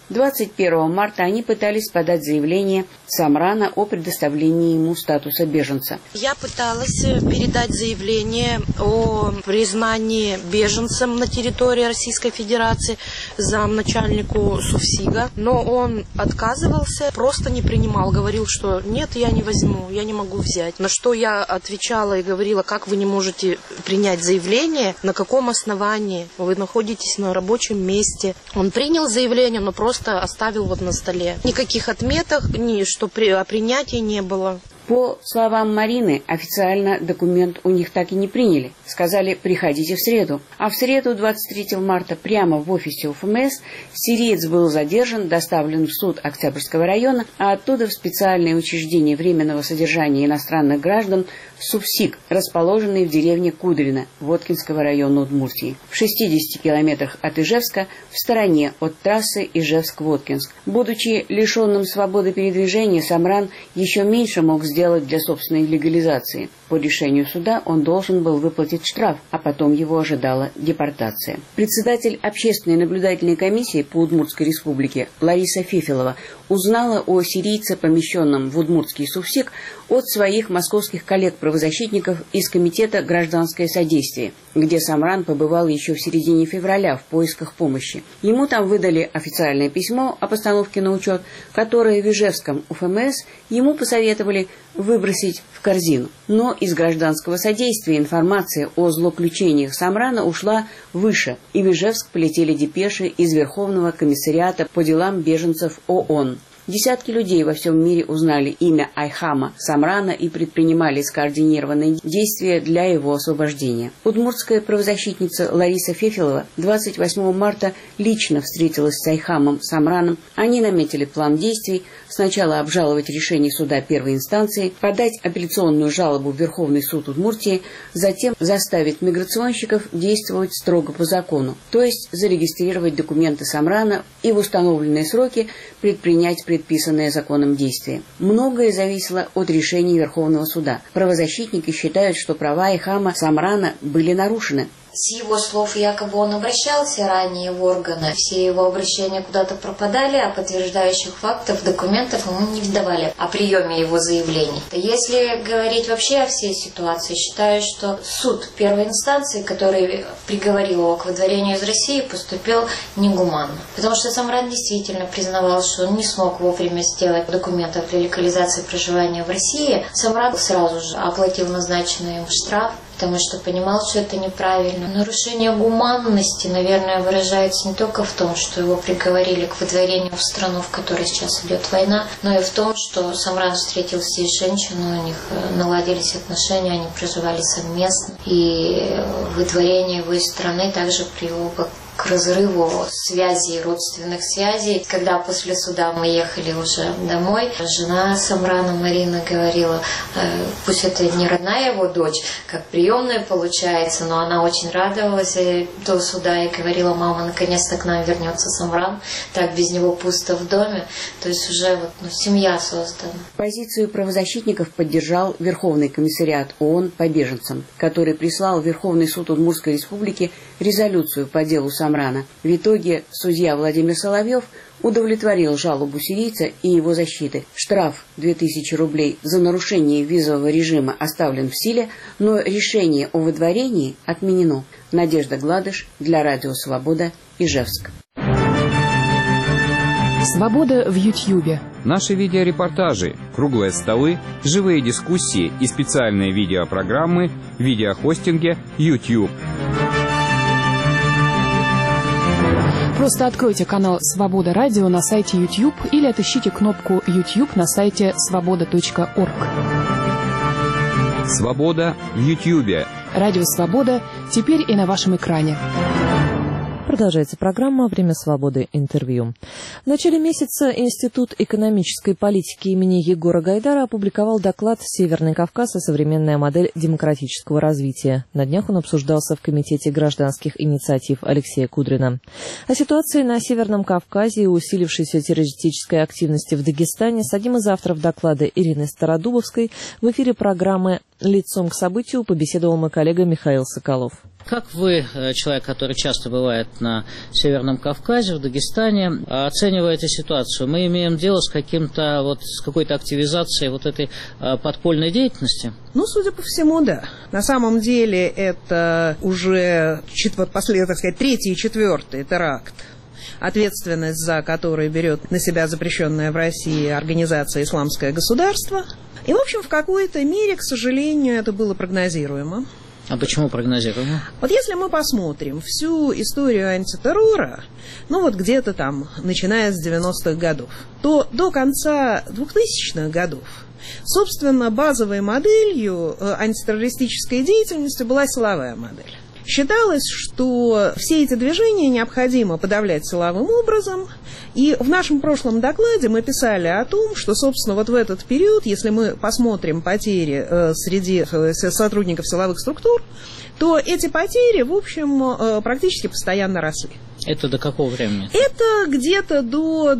21 марта они пытались подать заявление Самрана о предоставлении ему статуса беженца. Я пыталась передать заявление о признании беженцем на территории Российской Федерации замначальнику Суфсига, но он отказывался, просто не принимал, говорил, что нет, я не возьму, я не могу взять. На что я отвечала и говорила, как вы не можете принять заявление, на каком основании, вы находитесь на рабочем месте. Он принял заявление, но просто оставил вот на столе. Никаких отметок, что о принятии не было. По словам Марины, официально документ у них так и не приняли. Сказали, приходите в среду. А в среду, 23 марта, прямо в офисе УФМС, сириец был задержан, доставлен в суд Октябрьского района, а оттуда в специальное учреждение временного содержания иностранных граждан Суфсиг, расположенный в деревне Кудрино Воткинского района Удмуртии, в 60 километрах от Ижевска, в стороне от трассы Ижевск-Воткинск. Будучи лишенным свободы передвижения, Самран еще меньше мог сделать для собственной легализации. По решению суда он должен был выплатить штраф, а потом его ожидала депортация. Председатель общественной наблюдательной комиссии по Удмуртской республике Лариса Фефелова узнала о сирийце, помещенном в Удмуртский Суфсиг, от своих московских коллег-правозащитников из Комитета «Гражданское содействие», где Самран побывал еще в середине февраля в поисках помощи. Ему там выдали официальное письмо о постановке на учет, которое в Ижевском УФМС ему посоветовали выбросить в корзину. Но из гражданского содействия информация о злоключениях Самрана ушла выше, и в Ижевск полетели депеши из Верховного комиссариата по делам беженцев ООН. Десятки людей во всем мире узнали имя Айхама Самрана и предпринимали скоординированные действия для его освобождения. Удмуртская правозащитница Лариса Фефелова 28 марта лично встретилась с Айхамом Самраном. Они наметили план действий: сначала обжаловать решение суда первой инстанции, подать апелляционную жалобу в Верховный суд Удмуртии, затем заставить миграционщиков действовать строго по закону, то есть зарегистрировать документы Самрана и в установленные сроки предпринять предписанное законом действие. Многое зависело от решений Верховного суда. Правозащитники считают, что права Айхама Самрана были нарушены. С его слов, якобы он обращался ранее в органы. Все его обращения куда-то пропадали, а подтверждающих фактов, документов ему не давали о приеме его заявлений. Если говорить вообще о всей ситуации, считаю, что суд первой инстанции, который приговорил его к выдворению из России, поступил негуманно. Потому что Самран действительно признавал, что он не смог вовремя сделать документов для легализации проживания в России. Самран сразу же оплатил назначенный ему штраф, потому что понимал, что это неправильно. Нарушение гуманности, наверное, выражается не только в том, что его приговорили к выдворению в страну, в которой сейчас идет война, но и в том, что Самран встретил здесь женщину, у них наладились отношения, они проживали совместно, и выдворение его из страны также привело бы к разрыву связей, родственных связей. Когда после суда мы ехали уже домой, жена Самрана, Марина, говорила, пусть это не родная его дочь, как приемная получается, но она очень радовалась до суда и говорила: мама, наконец-то к нам вернется Самран, так без него пусто в доме. То есть уже семья создана. Позицию правозащитников поддержал Верховный комиссариат ООН по беженцам, который прислал в Верховный суд Удмуртской республики резолюцию по делу Самрана. В итоге судья Владимир Соловьев удовлетворил жалобу сирийца и его защиты. Штраф 2000 рублей за нарушение визового режима оставлен в силе, но решение о выдворении отменено. Надежда Гладыш для Радио Свобода, Ижевск. Свобода в Ютьюбе. Наши видеорепортажи, круглые столы, живые дискуссии и специальные видеопрограммы в видеохостинге YouTube. Просто откройте канал «Свобода Радио» на сайте YouTube или отыщите кнопку YouTube на сайте svoboda.org. Свобода в YouTube. Радио «Свобода» теперь и на вашем экране. Продолжается программа «Время свободы. Интервью». В начале месяца Институт экономической политики имени Егора Гайдара опубликовал доклад «Северный Кавказ. Современная модель демократического развития». На днях он обсуждался в Комитете гражданских инициатив Алексея Кудрина. О ситуации на Северном Кавказе и усилившейся террористической активности в Дагестане с одним из авторов доклада Ириной Стародубовской в эфире программы «Лицом к событию» побеседовал мой коллега Михаил Соколов. Как вы, человек, который часто бывает на Северном Кавказе, в Дагестане, оцениваете ситуацию? Мы имеем дело с какой-то активизацией этой подпольной деятельности? Судя по всему, да. На самом деле это уже третий и четвертый теракт, ответственность за который берет на себя запрещенная в России организация «Исламское государство». И, в общем, в какой-то мере, к сожалению, это было прогнозируемо. А почему прогнозируемо? Если мы посмотрим всю историю антитеррора, где-то там, начиная с 90-х годов, то до конца 2000-х годов, собственно, базовой моделью антитеррористической деятельности была силовая модель. Считалось, что все эти движения необходимо подавлять силовым образом, и в нашем прошлом докладе мы писали о том, что, собственно, в этот период, если мы посмотрим потери среди сотрудников силовых структур, то эти потери, в общем, практически постоянно росли. Это до какого времени? Это где-то до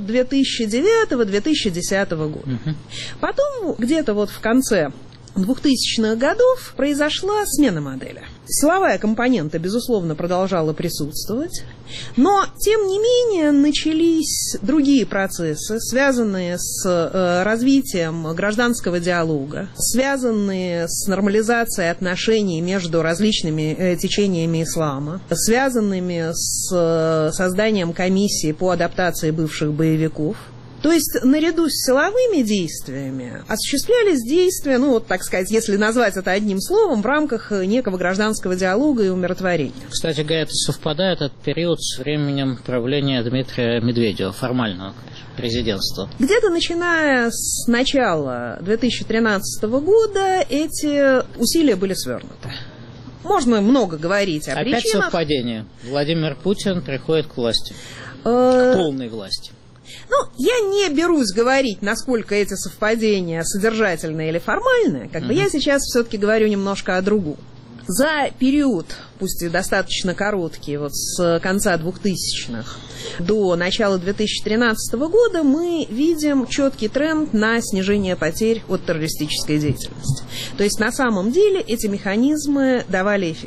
2009-2010 года. Угу. Потом, где-то в конце 2000-х годов произошла смена модели. Силовая компонента, безусловно, продолжала присутствовать, но, тем не менее, начались другие процессы, связанные с развитием гражданского диалога, связанные с нормализацией отношений между различными течениями ислама, связанными с созданием комиссии по адаптации бывших боевиков. То есть, наряду с силовыми действиями осуществлялись действия, если назвать это одним словом, в рамках некого гражданского диалога и умиротворения. Кстати говоря, это совпадает этот период с временем правления Дмитрия Медведева, формального президентства. Где-то начиная с начала 2013 года эти усилия были свернуты. Можно много говорить о причинах. Опять совпадение. Владимир Путин приходит к власти, к полной власти. Я не берусь говорить, насколько эти совпадения содержательные или формальные. Я сейчас все-таки говорю немножко о другом. За период, пусть и достаточно короткий, с конца 2000-х до начала 2013 года, мы видим четкий тренд на снижение потерь от террористической деятельности. То есть, на самом деле, эти механизмы давали эффект.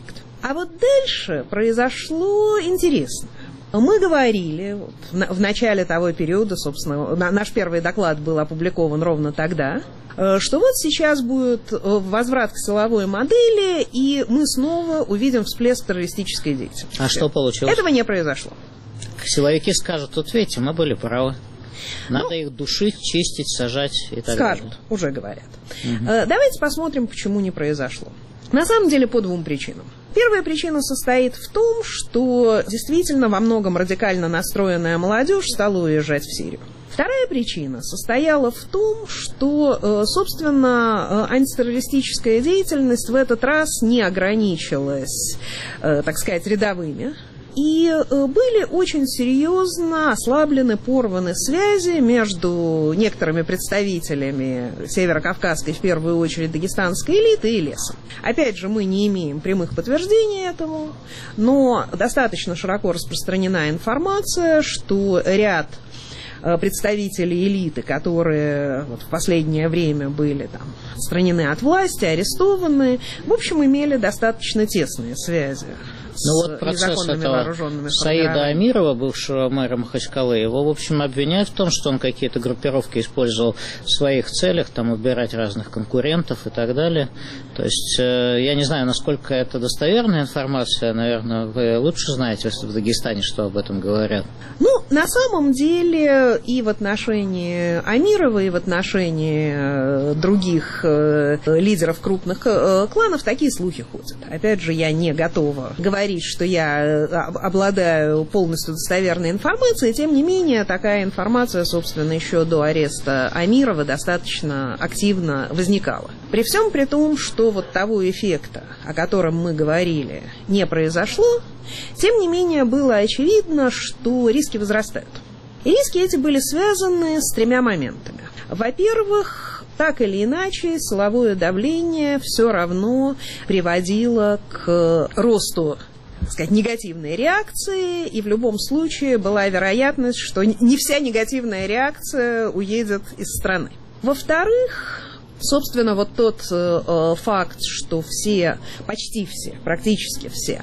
А вот дальше произошло интересно. Мы говорили в начале того периода, собственно, наш первый доклад был опубликован ровно тогда, что вот сейчас будет возврат к силовой модели, и мы снова увидим всплеск террористической деятельности. А что получилось? Этого не произошло. Силовики скажут, тут видите, мы были правы. Надо их душить, чистить, сажать и так далее. Скажут, уже говорят. Давайте посмотрим, почему не произошло. На самом деле по двум причинам. Первая причина состоит в том, что действительно во многом радикально настроенная молодежь стала уезжать в Сирию. Вторая причина состояла в том, что, собственно, антитеррористическая деятельность в этот раз не ограничилась, так сказать, рядовыми. И были очень серьезно ослаблены, порваны связи между некоторыми представителями северокавказской, в первую очередь, дагестанской элиты и лесом. Опять же, мы не имеем прямых подтверждений этому, но достаточно широко распространена информация, что ряд представителей элиты, которые вот в последнее время были там отстранены от власти, арестованы, в общем, имели достаточно тесные связи. Ну вот процесс этого Саида Амирова, бывшего мэра Махачкалы, его, в общем, обвиняют в том, что он какие-то группировки использовал в своих целях, там, убирать разных конкурентов и так далее. То есть, я не знаю, насколько это достоверная информация, наверное, вы лучше знаете, если в Дагестане, что об этом говорят. Ну, на самом деле, и в отношении Амирова, и в отношении других лидеров крупных кланов такие слухи ходят. Опять же, я не готова говорить, что я обладаю полностью достоверной информацией, тем не менее, такая информация, собственно, еще до ареста Амирова достаточно активно возникала. При всем при том, что вот того эффекта, о котором мы говорили, не произошло, тем не менее, было очевидно, что риски возрастают. И риски эти были связаны с тремя моментами. Во-первых, так или иначе, силовое давление все равно приводило к росту, так сказать, негативной реакции, и в любом случае была вероятность, что не вся негативная реакция уедет из страны. Во-вторых, собственно, вот тот факт, что все, почти все, практически все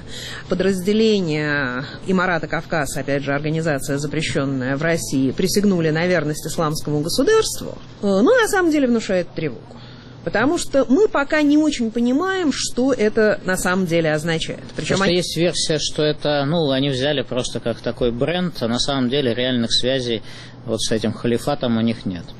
подразделения Имарата Кавказ, опять же, организация, запрещенная в России, присягнули на верность исламскому государству, на самом деле внушает тревогу. Потому что мы пока не очень понимаем, что это на самом деле означает. Причем есть версия, что это, они взяли просто как такой бренд, а на самом деле реальных связей вот с этим халифатом у них нет.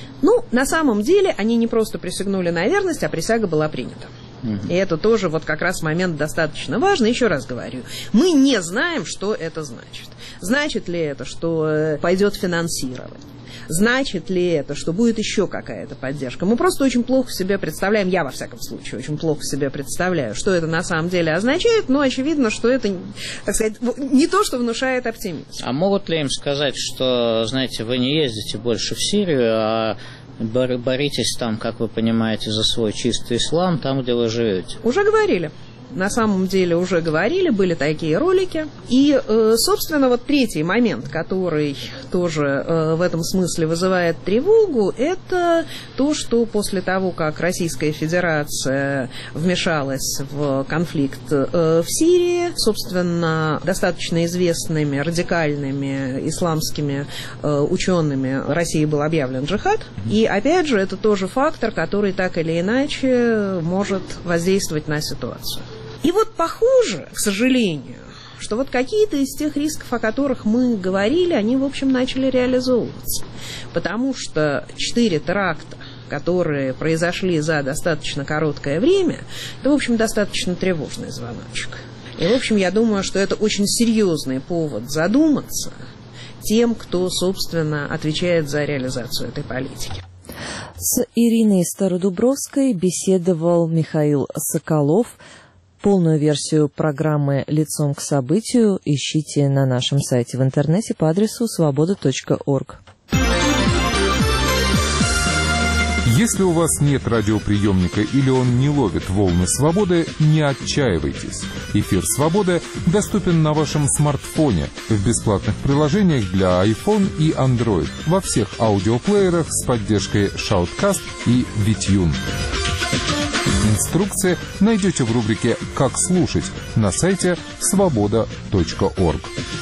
На самом деле они не просто присягнули на верность, а присяга была принята. И это тоже вот как раз момент достаточно важный. Еще раз говорю, мы не знаем, что это значит. Значит ли это, что пойдет финансирование? Значит ли это, что будет еще какая-то поддержка? Мы просто очень плохо себе представляем, я во всяком случае очень плохо себе представляю, что это на самом деле означает, но очевидно, что это, так сказать, не то, что внушает оптимизм. А могут ли им сказать, что, знаете, вы не ездите больше в Сирию, а боритесь там, как вы понимаете, за свой чистый ислам, там, где вы живете? Уже говорили. На самом деле уже говорили, были такие ролики. И, собственно, вот третий момент, который тоже в этом смысле вызывает тревогу, это то, что после того, как Российская Федерация вмешалась в конфликт в Сирии, собственно, достаточно известными радикальными исламскими учеными России был объявлен джихад. И, опять же, это тоже фактор, который так или иначе может воздействовать на ситуацию. И вот похоже, к сожалению, что вот какие-то из тех рисков, о которых мы говорили, они, в общем, начали реализовываться. Потому что 4 теракта, которые произошли за достаточно короткое время, это, в общем, достаточно тревожный звоночек. И, в общем, я думаю, что это очень серьезный повод задуматься тем, кто, собственно, отвечает за реализацию этой политики. С Ириной Стародубровской беседовал Михаил Соколов. Полную версию программы «Лицом к событию» ищите на нашем сайте в интернете по адресу svoboda.org. Если у вас нет радиоприемника или он не ловит волны свободы, не отчаивайтесь. Эфир «Свобода» доступен на вашем смартфоне в бесплатных приложениях для iPhone и Android во всех аудиоплеерах с поддержкой Shoutcast и VTune. Инструкции найдете в рубрике «Как слушать» на сайте свобода.орг.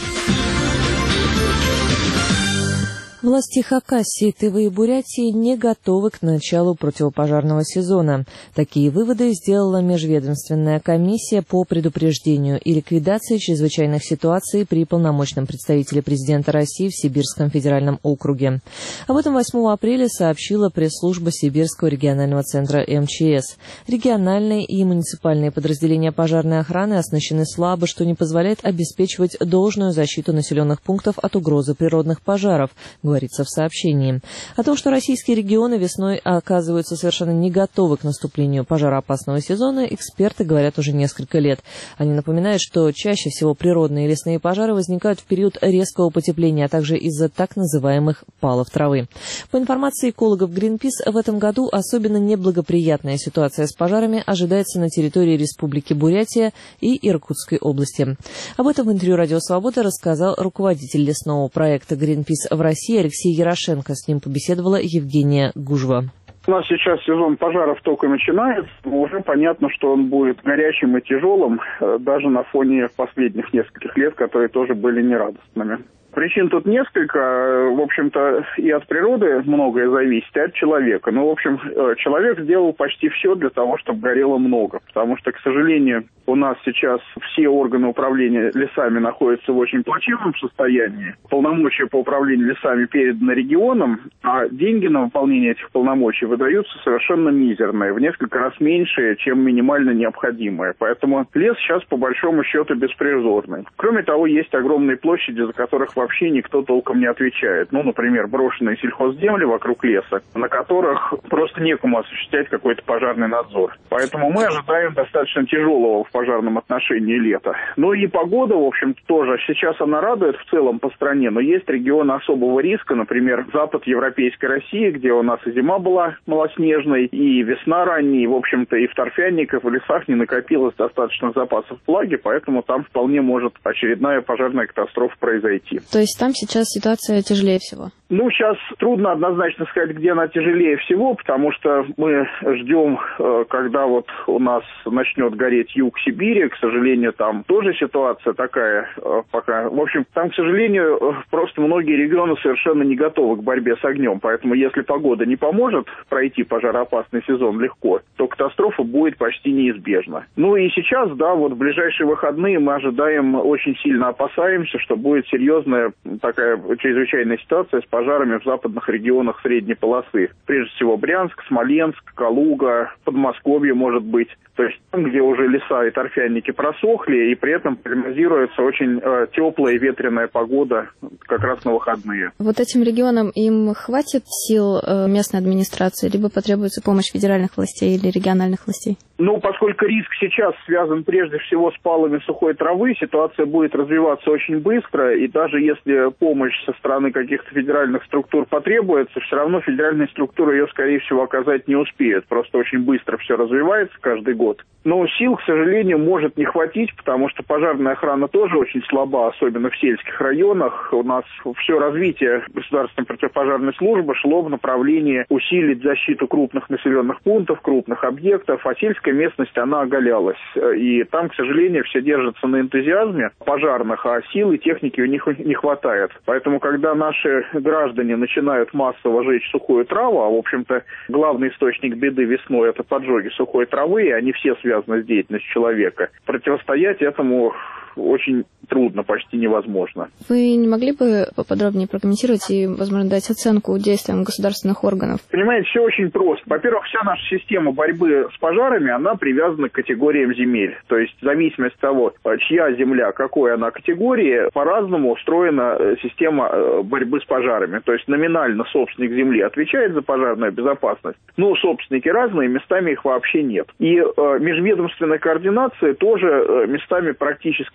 Власти Хакасии, Тывы и Бурятии не готовы к началу противопожарного сезона. Такие выводы сделала межведомственная комиссия по предупреждению и ликвидации чрезвычайных ситуаций при полномочном представителе президента России в Сибирском федеральном округе. Об этом 8 апреля сообщила пресс-служба Сибирского регионального центра МЧС. Региональные и муниципальные подразделения пожарной охраны оснащены слабо, что не позволяет обеспечивать должную защиту населенных пунктов от угрозы природных пожаров, говорится в сообщении. О том, что российские регионы весной оказываются совершенно не готовы к наступлению пожароопасного сезона, эксперты говорят уже несколько лет. Они напоминают, что чаще всего природные лесные пожары возникают в период резкого потепления, а также из-за так называемых палов травы. По информации экологов Greenpeace, в этом году особенно неблагоприятная ситуация с пожарами ожидается на территории Республики Бурятия и Иркутской области. Об этом в интервью «Радио Свобода» рассказал руководитель лесного проекта Greenpeace в России Алексей Ярошенко. С ним побеседовала Евгения Гужва. У нас сейчас сезон пожаров только начинается, но уже понятно, что он будет горячим и тяжелым, даже на фоне последних нескольких лет, которые тоже были нерадостными. Причин тут несколько. В общем-то, и от природы многое зависит, и от человека. Но, в общем, человек сделал почти все для того, чтобы горело много. Потому что, к сожалению, у нас сейчас все органы управления лесами находятся в очень плачевном состоянии. Полномочия по управлению лесами переданы регионам, а деньги на выполнение этих полномочий выдаются совершенно мизерные, в несколько раз меньшие, чем минимально необходимое. Поэтому лес сейчас, по большому счету, беспризорный. Кроме того, есть огромные площади, за которых вообще никто толком не отвечает. Ну, например, брошенные сельхозземли вокруг леса, на которых просто некому осуществлять какой-то пожарный надзор. Поэтому мы ожидаем достаточно тяжелого в пожарном отношении лета. Ну и погода, в общем-то, тоже. Сейчас она радует в целом по стране, но есть регионы особого риска, например, запад Европейской России, где у нас и зима была малоснежной, и весна ранняя, и, в общем-то, и в торфяниках, в лесах не накопилось достаточно запасов влаги, поэтому там вполне может очередная пожарная катастрофа произойти. То есть там сейчас ситуация тяжелее всего? Ну, сейчас трудно однозначно сказать, где она тяжелее всего, потому что мы ждем, когда вот у нас начнет гореть юг Сибири. К сожалению, там тоже ситуация такая пока. В общем, там, к сожалению, просто многие регионы совершенно не готовы к борьбе с огнем. Поэтому, если погода не поможет пройти пожароопасный сезон легко, то катастрофа будет почти неизбежна. Ну и сейчас, да, вот в ближайшие выходные мы ожидаем, очень сильно опасаемся, что будет серьезная такая чрезвычайная ситуация с пожарами в западных регионах средней полосы. Прежде всего Брянск, Смоленск, Калуга, Подмосковье, может быть. То есть там, где уже леса и торфяники просохли, и при этом прогнозируется очень теплая и ветреная погода как раз на выходные. Вот этим регионам им хватит сил местной администрации, либо потребуется помощь федеральных властей или региональных властей? Ну, поскольку риск сейчас связан прежде всего с палами сухой травы, ситуация будет развиваться очень быстро, и даже если помощь со стороны каких-то федеральных структур потребуется, все равно федеральные структуры ее, скорее всего, оказать не успеют. Просто очень быстро все развивается каждый год. Но сил, к сожалению, может не хватить, потому что пожарная охрана тоже очень слаба, особенно в сельских районах. У нас все развитие государственной противопожарной службы шло в направлении усилить защиту крупных населенных пунктов, крупных объектов, а сельская местность, она оголялась. И там, к сожалению, все держатся на энтузиазме пожарных, а сил и техники у них не хватает. Поэтому, когда наши граждане начинают массово жечь сухую траву, а, в общем-то, главный источник беды весной – это поджоги сухой травы, и они все связаны с деятельностью человека, противостоять этому очень трудно, почти невозможно. Вы не могли бы поподробнее прокомментировать и, возможно, дать оценку действиям государственных органов? Понимаете, все очень просто. Во-первых, вся наша система борьбы с пожарами, она привязана к категориям земель. То есть в зависимости от того, чья земля, какой она категории, по-разному устроена система борьбы с пожарами. То есть номинально собственник земли отвечает за пожарную безопасность, но собственники разные, местами их вообще нет. И межведомственной координации тоже местами практически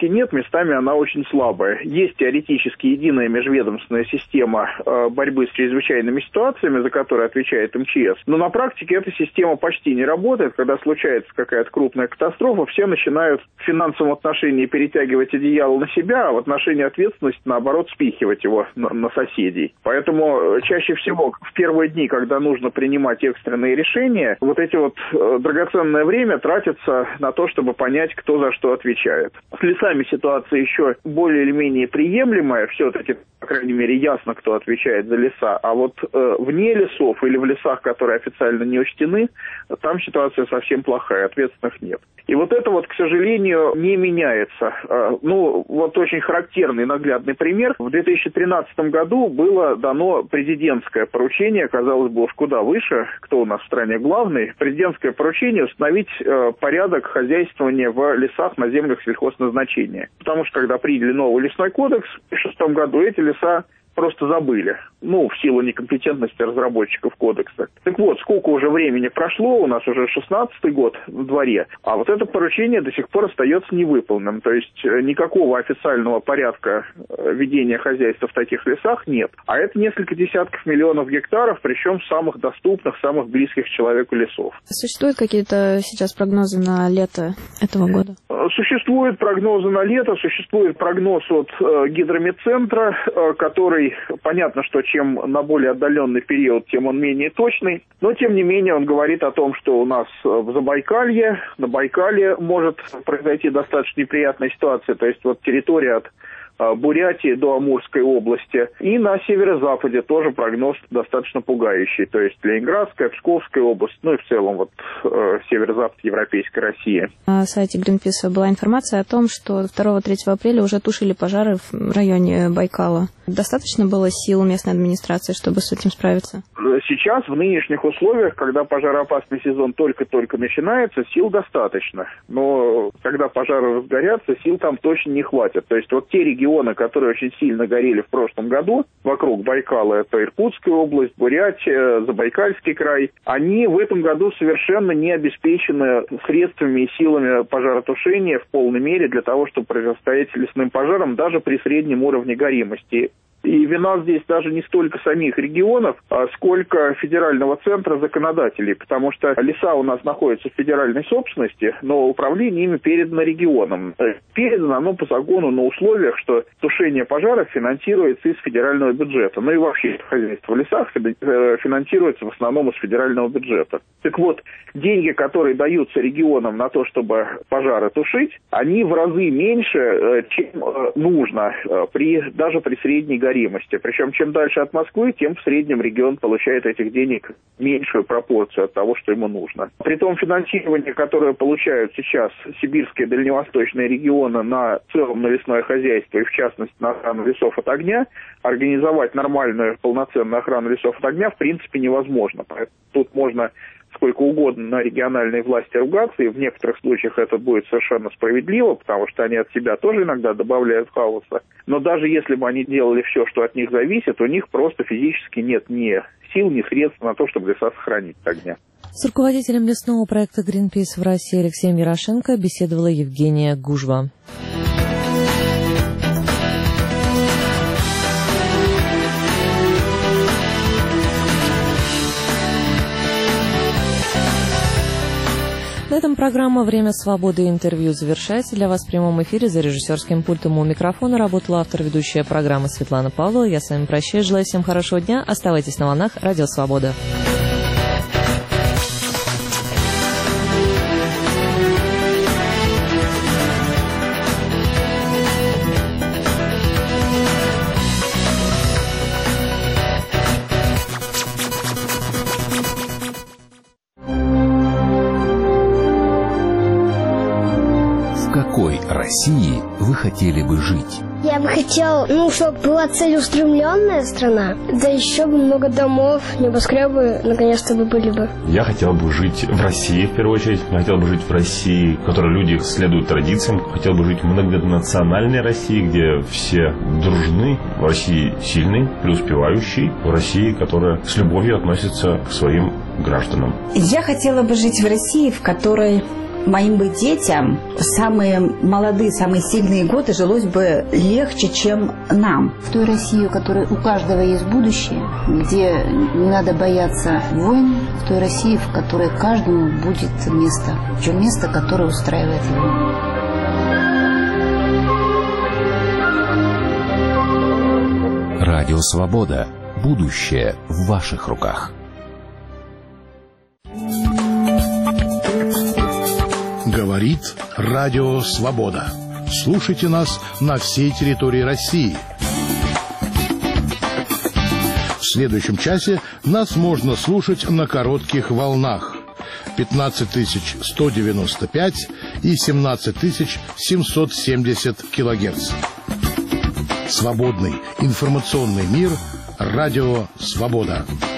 нет, местами она очень слабая. Есть теоретически единая межведомственная система борьбы с чрезвычайными ситуациями, за которую отвечает МЧС, но на практике эта система почти не работает. Когда случается какая-то крупная катастрофа, все начинают в финансовом отношении перетягивать одеяло на себя, а в отношении ответственности, наоборот, спихивать его на соседей. Поэтому чаще всего в первые дни, когда нужно принимать экстренные решения, вот эти вот драгоценное время тратится на то, чтобы понять, кто за что отвечает. С лесами ситуация еще более или менее приемлемая, все-таки, по крайней мере, ясно, кто отвечает за леса, а вот вне лесов или в лесах, которые официально не учтены, там ситуация совсем плохая, ответственных нет. И вот это вот, к сожалению, не меняется. Ну, вот очень характерный наглядный пример. В 2013 году было дано президентское поручение, казалось бы, уж куда выше, кто у нас в стране главный, президентское поручение установить порядок хозяйствования в лесах на землях сельхозназначения. Потому что, когда приняли новый лесной кодекс в 2006 году, эти леса просто забыли. Ну, в силу некомпетентности разработчиков кодекса. Так вот, сколько уже времени прошло, у нас уже 16-й год в дворе, а вот это поручение до сих пор остается невыполненным. То есть никакого официального порядка ведения хозяйства в таких лесах нет. А это несколько десятков миллионов гектаров, причем самых доступных, самых близких к человеку лесов. Существуют какие-то сейчас прогнозы на лето этого года? Существуют прогнозы на лето, существует прогноз от Гидрометцентра, который, понятно, что чем на более отдаленный период, тем он менее точный, но тем не менее он говорит о том, что у нас в Забайкалье, на Байкале может произойти достаточно неприятная ситуация, то есть вот территория от Бурятии до Амурской области. И на северо-западе тоже прогноз достаточно пугающий. То есть Ленинградская, Псковская область, ну и в целом вот северо-запад Европейской России. На сайте Greenpeace была информация о том, что 2-3 апреля уже тушили пожары в районе Байкала. Достаточно было сил местной администрации, чтобы с этим справиться? Сейчас, в нынешних условиях, когда пожароопасный сезон только-только начинается, сил достаточно. Но когда пожары разгорятся, сил там точно не хватит. То есть вот те регионы, которые очень сильно горели в прошлом году, вокруг Байкала, это Иркутская область, Бурятия, Забайкальский край, они в этом году совершенно не обеспечены средствами и силами пожаротушения в полной мере для того, чтобы противостоять лесным пожарам даже при среднем уровне горимости. И вина здесь даже не столько самих регионов, сколько федерального центра законодателей, потому что леса у нас находятся в федеральной собственности, но управление ими передано регионам. Передано оно по закону на условиях, что тушение пожаров финансируется из федерального бюджета. Ну и вообще хозяйство в лесах финансируется в основном из федерального бюджета. Так вот, деньги, которые даются регионам на то, чтобы пожары тушить, они в разы меньше, чем нужно даже при средней горимости. Причем, чем дальше от Москвы, тем в среднем регион получает этих денег меньшую пропорцию от того, что ему нужно. При том финансирование, которое получают сейчас сибирские и дальневосточные регионы на целом на лесное хозяйство и, в частности, на охрану лесов от огня, организовать нормальную полноценную охрану лесов от огня в принципе невозможно. Поэтому тут можно сколько угодно на региональные власти ругаться, и в некоторых случаях это будет совершенно справедливо, потому что они от себя тоже иногда добавляют хаоса. Но даже если бы они делали все, что от них зависит, у них просто физически нет ни сил, ни средств на то, чтобы леса сохранить от огня. С руководителем лесного проекта Greenpeace в России Алексеем Ярошенко беседовала Евгения Гужва. На этом программа «Время свободы» и интервью завершается. Для вас в прямом эфире за режиссерским пультом у микрофона работала автор-ведущая программы Светлана Павлова. Я с вами прощаюсь. Желаю всем хорошего дня. Оставайтесь на волнах Радио Свобода. России вы хотели бы жить? Я бы хотел, чтобы была целеустремленная страна, да еще бы много домов, небоскребы наконец-то бы были бы. Я хотел бы жить в России, в первую очередь. Я хотел бы жить в России, в которой люди следуют традициям. Хотел бы жить в многонациональной России, где все дружны. В России сильный, преуспевающий. В России, которая с любовью относится к своим гражданам. Я хотела бы жить в России, в которой моим бы детям самые молодые, самые сильные годы жилось бы легче, чем нам. В той России, у которой у каждого есть будущее, где не надо бояться войн, в той России, в которой каждому будет место, причем место, которое устраивает его. Радио «Свобода». Будущее в ваших руках. Говорит Радио «Свобода». Слушайте нас на всей территории России. В следующем часе нас можно слушать на коротких волнах 15195 и 17770 килогерц. Свободный информационный мир. Радио «Свобода».